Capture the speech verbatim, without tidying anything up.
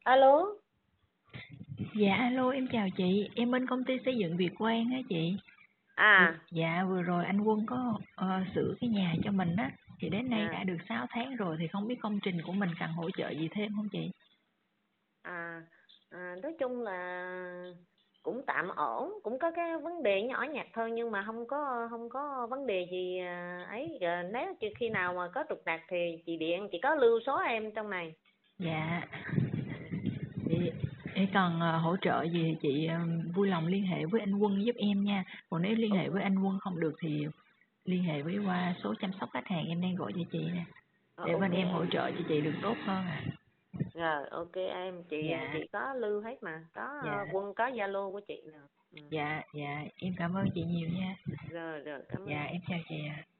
Alo. Dạ alo, em chào chị, em bên công ty xây dựng Việt Quang á chị. À. Dạ vừa rồi anh Quân có ờ, sửa cái nhà cho mình á, thì đến nay À. đã được sáu tháng rồi thì không biết công trình của mình cần hỗ trợ gì thêm không chị? À, à nói chung là cũng tạm ổn, cũng có cái vấn đề nhỏ nhặt thôi, nhưng mà không có không có vấn đề gì à, ấy. Giờ nếu như khi nào mà có trục trặc thì chị điện, chị có lưu số em trong này. Dạ, Ừ. chị, em cần ờ, hỗ trợ gì thì chị ờ, vui lòng liên hệ với anh Quân giúp em nha. Còn nếu liên hệ Ok. với anh Quân không được thì liên hệ với qua số chăm sóc khách hàng em đang gọi cho chị nè, Ờ, để bên ok em hỗ em. trợ cho chị được tốt hơn à. Rồi ok em, chị Dạ, chị có lưu hết mà, có dạ, Quân có Zalo của chị nè. Ừ. dạ, dạ, em cảm ơn chị nhiều nha. Rồi rồi, cảm ơn Dạ, em. em chào chị ạ.